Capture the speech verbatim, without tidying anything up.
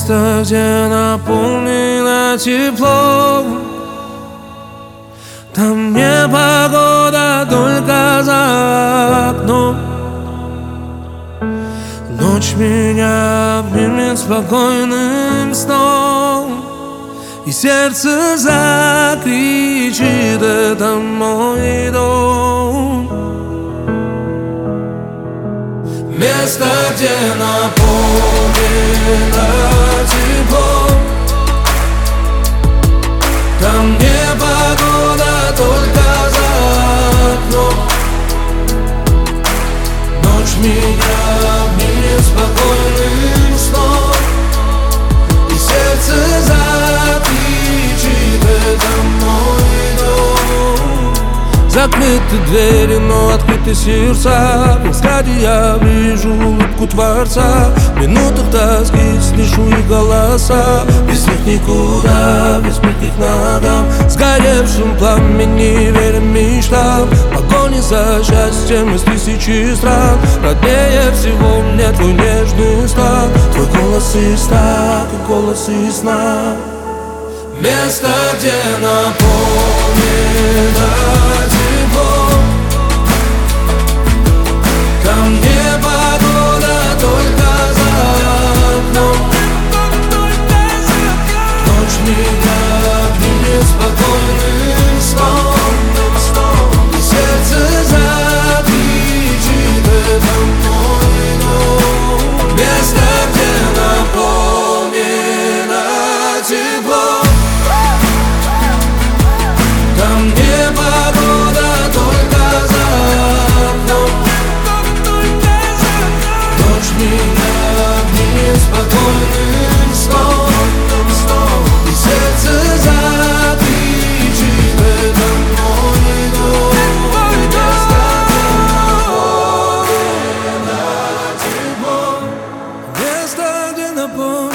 Место, где наполнено теплом. Там не погода, только за окном. Ночь меня обнимет спокойным сном, и сердце закричит: это мой дом. Место, где наполнено теплом. Там не погода, только за окном. Ночь меня обнимет спокойным сном, и сердце закричит: это мой дом. Закрыты двери, но открыты сердца. В взгляде я вижу улыбку Творца. В минутах тоски слышу их голоса. Без них никуда, без мягких ногам. Сгоревшим пламени верим мечтам. В погоне за счастьем из тысячи стран. Роднее всего мне твой нежный стан. Твой голос из сна, как голос из сна. Место, где наполнено теплом. Там не погода, только за окном. Ночь меня обнимет спокойным сном, и сердце закричит: это мой дом. Место, где наполнено теплом. Там не погода, только за окном. Ночь меня обнимет спокойным сном, и сердце закричит: это мой дом. Место, где наполнено теплом. Место, где наполнено